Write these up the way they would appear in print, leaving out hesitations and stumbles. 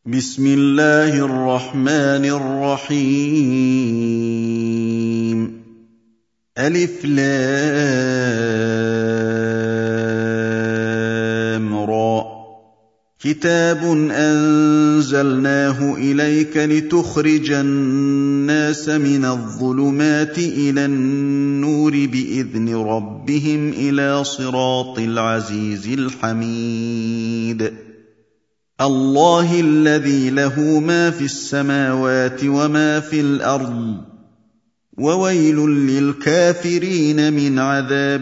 بسم الله الرحمن الرحيم ألف لام را كتاب أنزلناه إليك لتخرج الناس من الظلمات إلى النور بإذن ربهم إلى صراط العزيز الحميد الله الذي له ما في السماوات وما في الأرض وويل للكافرين من عذاب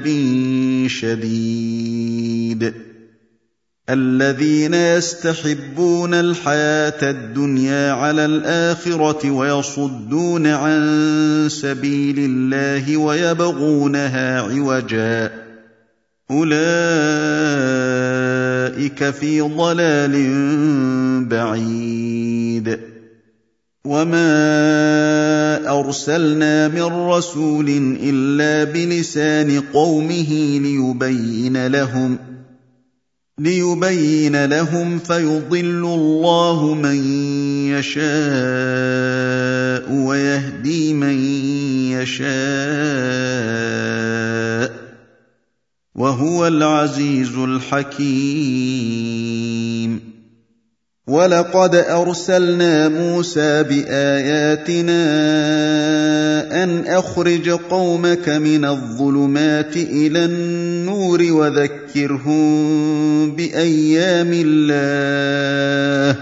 شديد الذين يستحبون الحياة الدنيا على الآخرة ويصدون عن سبيل الله ويبغونها عوجا أولئك في ضلال بعيد وما أرسلنا من رسول إلا بلسان قومه ليبين لهم فيضل الله من يشاء ويهدي من يشاء وهو العزيز الحكيم ولقد أرسلنا موسى بآياتنا أن أخرج قومك من الظلمات إلى النور وذكرهم بأيام الله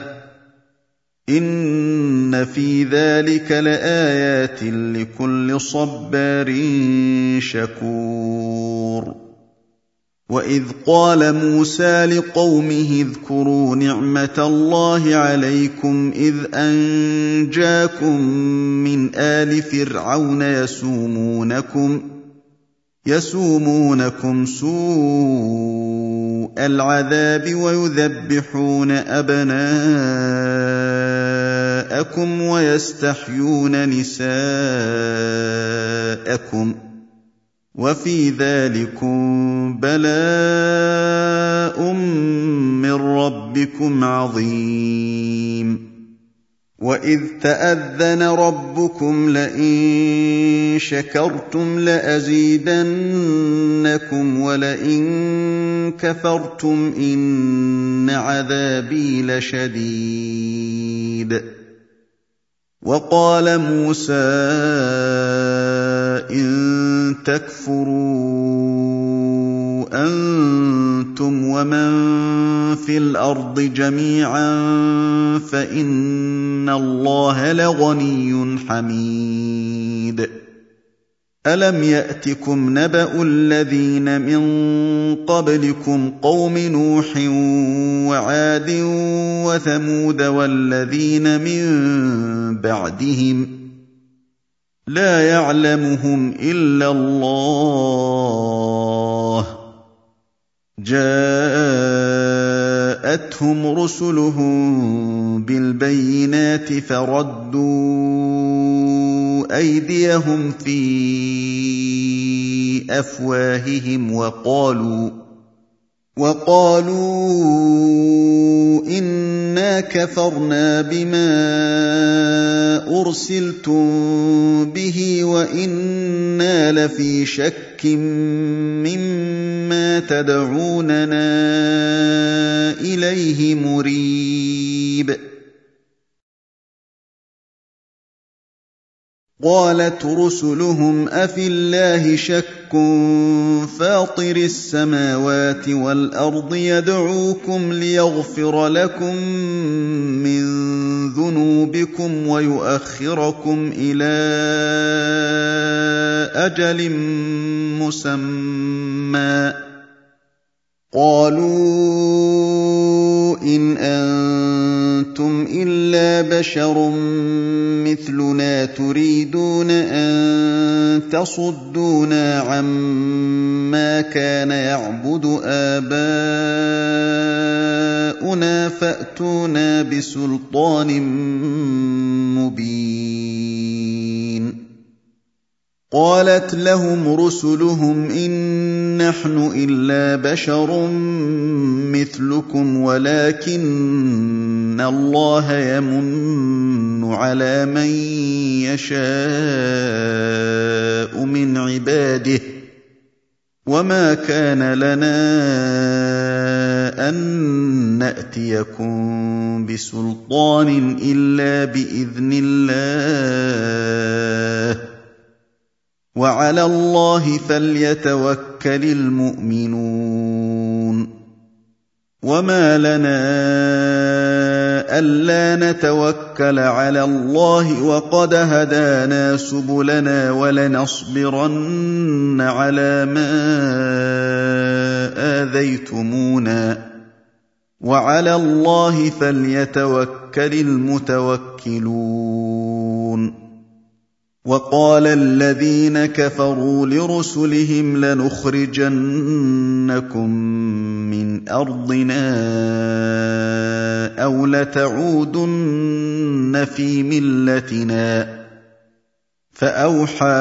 إن في ذلك لآيات لكل صبار شكور وإذ قال موسى لقومه اذكروا نعمة الله عليكم إذ أنجاكم من آل فرعون يسومونكم سوء العذاب ويذبحون أبناءكم ويستحيون نساءكم وفي ذلكم بلاء من ربكم عظيم وإذ تأذن ربكم لئن شكرتم لأزيدنكم ولئن كفرتم إن عذابي لشديد وقال موسى إن تكفروا أنتم ومن في الأرض جميعا فإن الله لغني حميد ألم يأتكم نبأ الذين من قبلكم قوم نوح وعاد وثمود والذين من بعدهم لا يعلمهم إلا الله جاءتهم رسلهم بالبينات فردوا أيديهم في أفواههم وقالوا إنا كفرنا بما أرسلتم به وإنا لفي شك مما تدعوننا إليه مريب قالت رسلهم أفي الله شك فاطر السماوات والأرض يدعوكم ليغفر لكم من ذنوبكم ويؤخركم إلى أجل مسمى قالوا إن أنتم إلا بشر مثلنا تريدون أن تصدونا عما كان يعبد آباؤنا فأتونا بسلطان مبين قالت لهم رسلهم إن نحن إلا بشر مثلكم ولكن الله يمن على من يشاء من عباده وما كان لنا أن نأتيكم بسلطان إلا بإذن الله وعلى الله فليتوكل المؤمنون وما لنا ألا نتوكل على الله وقد هدانا سبلنا ولنصبرن على ما آذيتمونا وعلى الله فليتوكل المتوكلون وقال الذين كفروا لرسلهم لنخرجنكم من أرضنا أو لتعودن في ملتنا فأوحى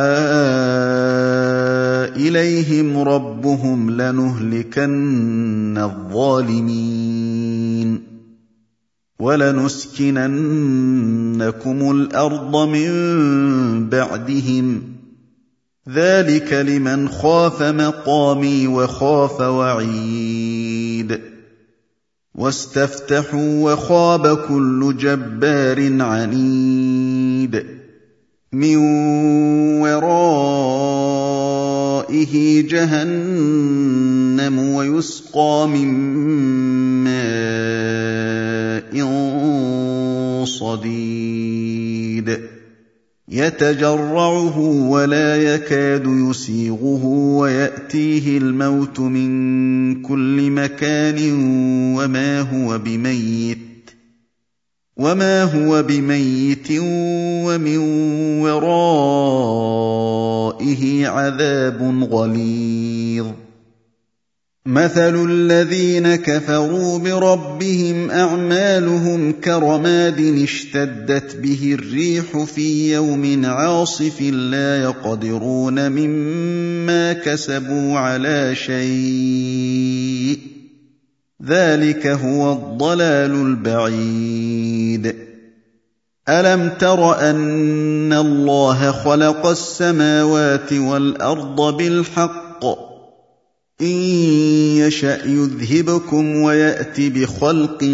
إليهم ربهم لنهلكن الظالمين ولنسكننكم الأرض من بعدهم ذلك لمن خاف مقامي وخاف وعيد واستفتحوا وخاب كل جبار عنيد من ورائه جهنم ويسقى من ماء صديد يتجرعه ولا يكاد يسيغه ويأتيه الموت من كل مكان وما هو بميت ومن ورائه عذاب غليظ مثل الذين كفروا بربهم أعمالهم كرماد اشتدت به الريح في يوم عاصف لا يقدرون مما كسبوا على شيء ذلك هو الضلال البعيد ألم تر أن الله خلق السماوات والأرض بالحق إن يشأ يذهبكم ويأت بخلق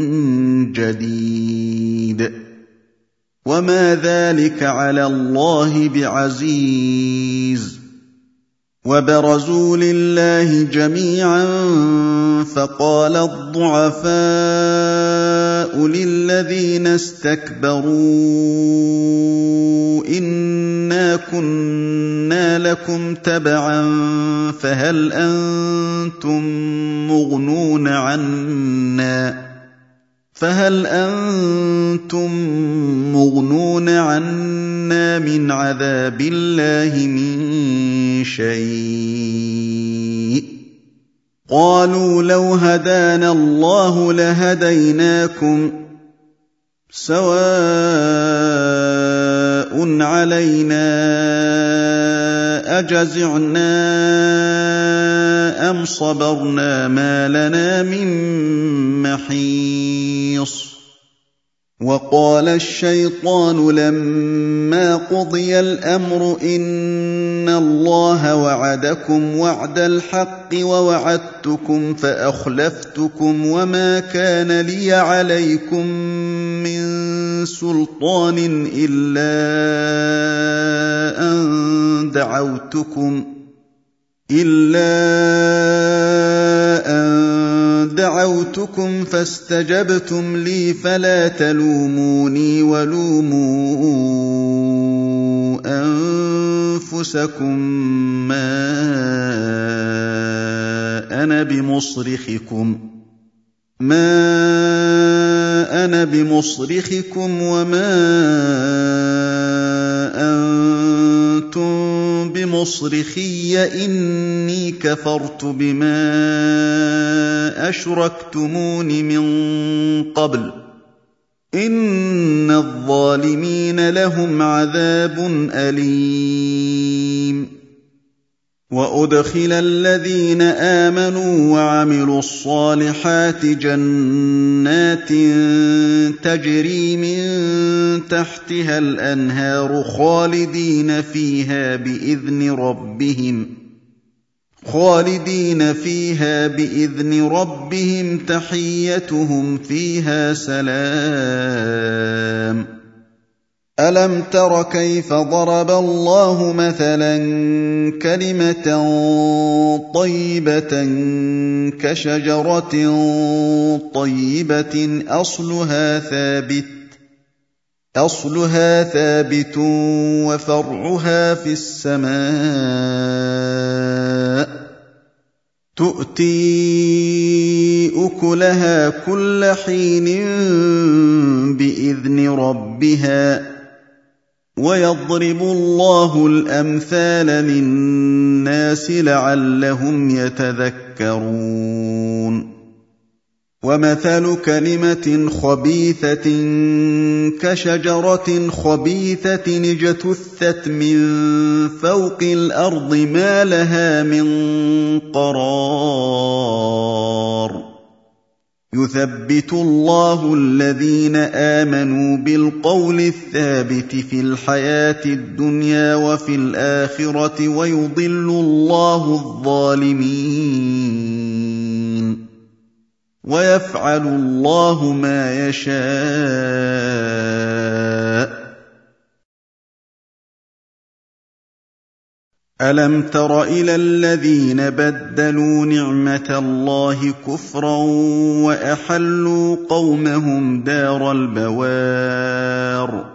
جديد وما ذلك على الله بعزيز وبرزوا لله جميعا فقال الضعفاء للذين استكبروا إنا كنا لكم تبعا فهل أنتم مغنون عنا من عذاب الله من شيء قالوا لو هدانا الله لهديناكم سواء علينا أجزعنا أم صبرنا ما لنا من محيص وقال الشيطان لما قضي الأمر إن الله وعدكم وعد الحق ووعدتكم فأخلفتكم وما كان لي عليكم من سلطان إلا أن دعوتكم فاستجبتم لي فلا تلوموني ولوموا أنفسكم ما أنا بمصرخكم وما أنتم بمصرخي إني كفرت بما أشركتمون من قبل إن الظالمين لهم عذاب أليم وَأُدْخِلَ الَّذِينَ آمَنُوا وَعَمِلُوا الصَّالِحَاتِ جَنَّاتٍ تَجْرِي مِن تَحْتِهَا الْأَنْهَارُ خَالِدِينَ فِيهَا بِإِذْنِ رَبِّهِمْ تَحِيَّتُهُمْ فِيهَا سَلَامٌ. أَلَمْ تَرَ كَيْفَ ضَرَبَ اللَّهُ مَثَلًا كَلِمَةً طَيِّبَةً كَشَجَرَةٍ طَيِّبَةٍ أَصْلُهَا ثَابِتٌ وَفَرْعُهَا فِي السَّمَاءِ تُؤْتِي أُكُلَهَا كُلَّ حِينٍ بِإِذْنِ رَبِّهَا. وَيَضْرِبُ اللَّهُ الْأَمْثَالَ لِلنَّاسِ لَعَلَّهُمْ يَتَذَكَّرُونَ. وَمَثَلُ كَلِمَةٍ خَبِيثَةٍ كَشَجَرَةٍ خَبِيثَةٍ اجْتُثَّتْ مِن فَوْقِ الْأَرْضِ مَا لَهَا مِن قَرَارٍ. يُثَبِّتُ اللَّهُ الَّذِينَ آمَنُوا بِالْقَوْلِ الثَّابِتِ فِي الْحَيَاةِ الدُّنْيَا وَفِي الْآخِرَةِ وَيُضِلُّ اللَّهُ الظَّالِمِينَ. وَيَفْعَلُ اللَّهُ مَا يَشَاءُ. أَلَمْ تَرَ إِلَى الَّذِينَ بَدَّلُوا نِعْمَةَ اللَّهِ كُفْرًا وَأَحَلُّوا قَوْمَهُمْ دَارَ الْبَوَارِ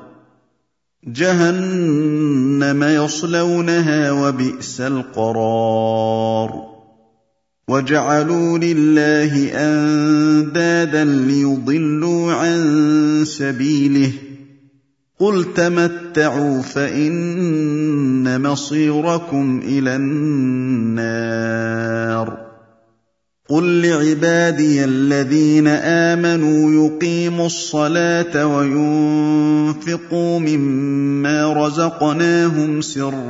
جَهَنَّمَ يَصْلَوْنَهَا وَبِئْسَ الْقَرَارُ. وَجَعَلُوا لِلَّهِ أَندَادًا لِّيُضِلُّوا عَن سَبِيلِهِ. قُلْ تَمَتَّعُوا فَإِنَّ مَصِيرَكُمْ إِلَى النَّارِ. قُل لِّعِبَادِيَ الَّذِينَ آمَنُوا يُقِيمُوا الصَّلَاةَ وَيُنفِقُوا مِمَّا رَزَقْنَاهُمْ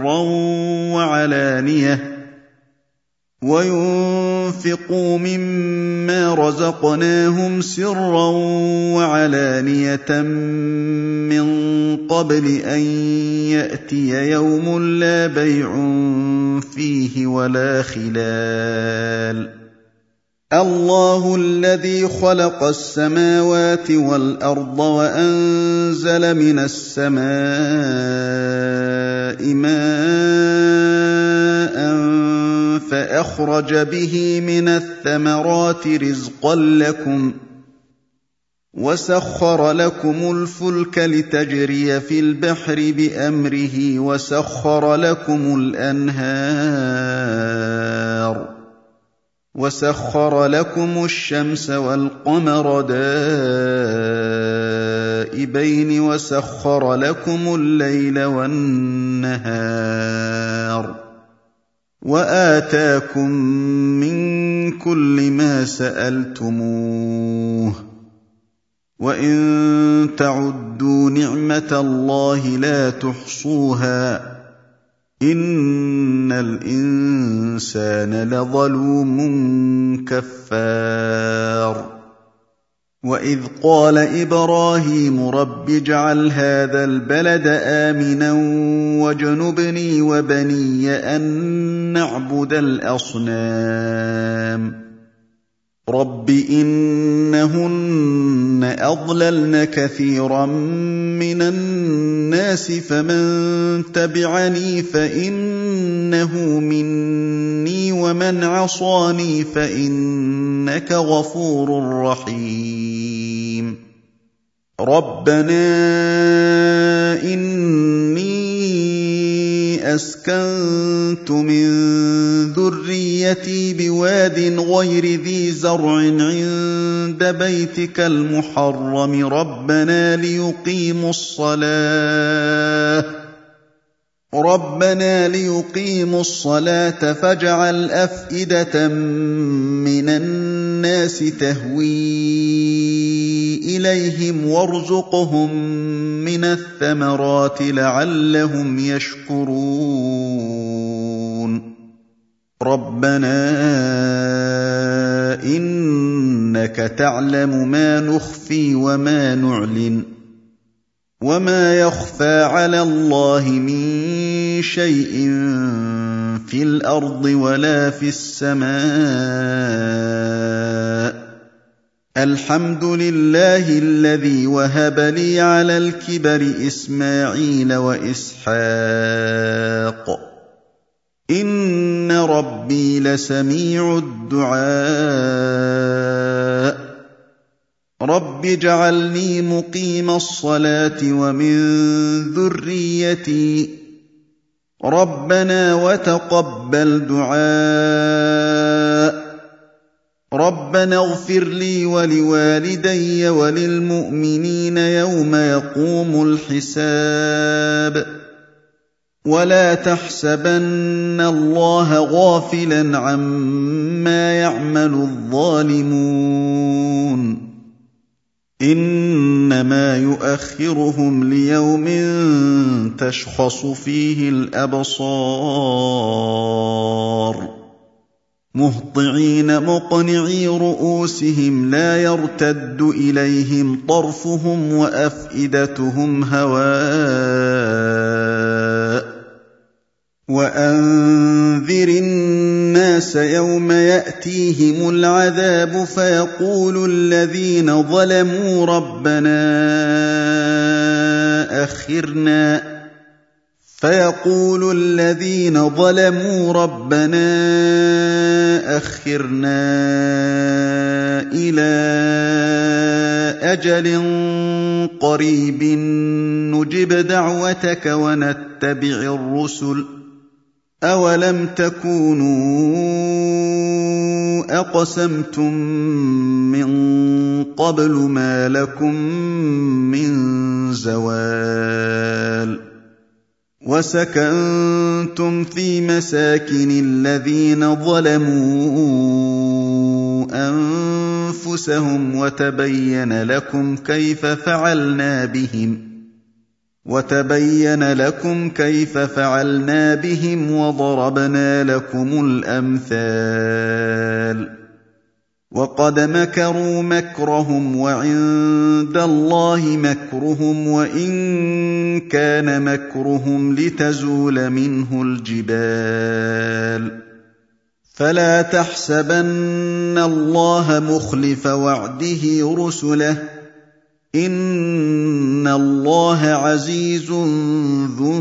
سِرًّا وَعَلَانِيَةً مِّن قَبْلِ أَن يَأْتِيَ يَوْمٌ لَّا بَيْعٌ فِيهِ وَلَا خِلَالٌ. اللَّهُ الَّذِي خَلَقَ السَّمَاوَاتِ وَالْأَرْضَ وَأَنزَلَ مِنَ السَّمَاءِ مَاءً فَأَخْرَجَ بِهِ مِنَ الثَّمَرَاتِ رِزْقًا لَّكُمْ وَسَخَّرَ لَكُمُ الْفُلْكَ لِتَجْرِيَ فِي الْبَحْرِ بِأَمْرِهِ وَسَخَّرَ لَكُمُ الْأَنْهَارَ وَسَخَّرَ لَكُمُ الشَّمْسَ وَالْقَمَرَ دَائِبَيْنِ وَسَخَّرَ لَكُمُ اللَّيْلَ وَالنَّهَارَ وَآتَاكُم مِّن كُلِّ مَا سَأَلْتُمُوهُ وَإِن تَعُدُّوا نِعْمَةَ اللَّهِ لَا تُحْصُوهَا إِنَّ الْإِنسَانَ لَظَلُومٌ كَفَّارٌ. وَإِذْ قَالَ إِبْرَاهِيمُ رَبِّ اجْعَلْ هَٰذَا الْبَلَدَ آمِنًا وَاجْنُبْنِي وَبَنِيَّ أَن نَّعْبُدَ الْأَصْنَامَ. رَبِّ إِنَّهُنَّ أَضْلَلْنَ كَثِيرًا مِّنَ النَّاسِ فَمَن تَبِعَنِي فَإِنَّهُ مِنِّي وَمَنْ عَصَانِي فَإِنَّكَ غَفُورٌ رَّحِيمٌ. رَبَّنَا إِنِّي أَسْكَنتُ مِن ذُرِّيَّتِي بِوَادٍ غَيْرِ ذِي زَرْعٍ عِندَ بَيْتِكَ الْمُحَرَّمِ رَبَّنَا لِيُقِيمُوا الصَّلَاةَ فَاجْعَلْ أَفْئِدَةً مِّنَ النَّاسِ تَهْوِي إِلَيْهِمْ وَارْزُقْهُم مِّنَ الثَّمَرَاتِ لَعَلَّهُمْ يَشْكُرُونَ. رَبَّنَا إِنَّكَ تَعْلَمُ مَا نُخْفِي وَمَا نُعْلِنُ وَمَا يَخْفَىٰ عَلَى اللَّهِ مِن شَيْءٍ فِي الْأَرْضِ وَلَا فِي السَّمَاءِ الْحَمْدُ لِلَّهِ الَّذِي وَهَبَ لِي عَلَى الْكِبَرِ إِسْمَاعِيلَ وَإِسْحَاقَ إِنَّ رَبِّي لَسَمِيعُ الدُّعَاءِ رَبِّ اجْعَلْنِي مُقِيمَ الصَّلَاةِ وَمِن ذُرِّيَّتِي رَبَّنَا وَتَقَبَّلْ دُعَاءِ رَبَّنَا اغْفِرْ لِي وَلِوَالِدَيَّ وَلِلْمُؤْمِنِينَ يَوْمَ يَقُومُ الْحِسَابُ وَلَا تَحْسَبَنَّ اللَّهَ غَافِلًا عَمَّا يَعْمَلُ الظَّالِمُونَ إِنَّمَا يُؤَخِّرُهُمْ لِيَوْمٍ تَشْخَصُ فِيهِ الْأَبْصَارُ مُهْطِعِينَ مُقْنِعِي رُءُوسِهِمْ لَا يَرْتَدُّ إِلَيْهِمْ طَرْفُهُمْ وَأَفْئِدَتُهُمْ هَوَاءٌ وَأَنذِرِ النَّاسَ يَوْمَ يَأْتِيهِمُ الْعَذَابُ فَيَقُولُ الَّذِينَ ظَلَمُوا رَبَّنَا أَخِّرْنَا إِلَىٰ أَجَلٍ قَرِيبٍ نُّجِبْ دَعْوَتَكَ وَنَتَّبِعِ الرُّسُلَ أَوَلَمْ تَكُونُوا أَقْسَمْتُم مِّن قَبْلُ مَا لَكُم مِّن زَوَالٍ وَسَكَنتُمْ فِي مَسَاكِنِ الَّذِينَ ظَلَمُوا أَنفُسَهُمْ وَتَبَيَّنَ لَكُمْ كَيْفَ فَعَلْنَا بِهِمْ وَضَرَبْنَا لَكُمُ الْأَمْثَالَ وَقَدْ مَكَرُوا مَكْرَهُمْ وَعِندَ اللَّهِ مَكْرُهُمْ وَإِن كَانَ مَكْرُهُمْ لِتَزُولَ مِنْهُ الْجِبَالُ فَلَا تَحْسَبَنَّ اللَّهَ مُخْلِفَ وَعْدِهِ رُسُلَهُ إِنَّ اللَّهَ عَزِيزٌ ذُو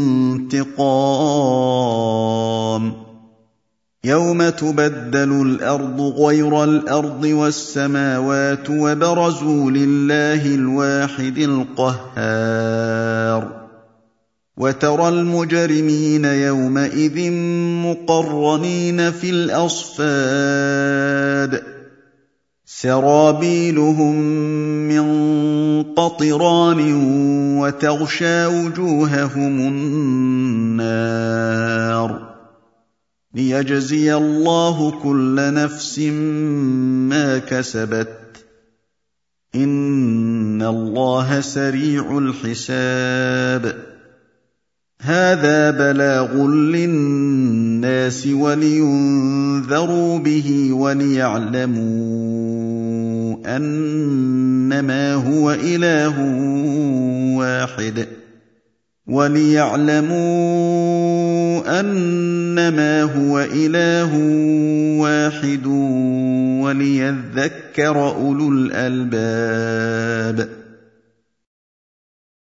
انتِقَامٍ يَوْمَ تُبَدَّلُ الْأَرْضُ غَيْرَ الْأَرْضِ وَالسَّمَاوَاتُ وَبَرَزُوا لِلَّهِ الْوَاحِدِ الْقَهَّارِ وَتَرَى الْمُجْرِمِينَ يَوْمَئِذٍ مُّقَرَّنِينَ فِي الْأَصْفَادِ سَرَابِيلُهُم مِّن قَطِرَانٍ وَتَغْشَىٰ وُجُوهَهُمُ النَّارُ لِيَجْزِيَ اللَّهُ كُلَّ نَفْسٍ مَّا كَسَبَتْ إِنَّ اللَّهَ سَرِيعُ الْحِسَابِ هَٰذَا بَلَاغٌ لِّلنَّاسِ وَلِيُنذَرُوا بِهِ وَلِيَعْلَمُوا أَنَّمَا هُوَ إِلَٰهٌ وَاحِدٌ وَلِيَذَّكَّرَ أُولُو الْأَلْبَابِ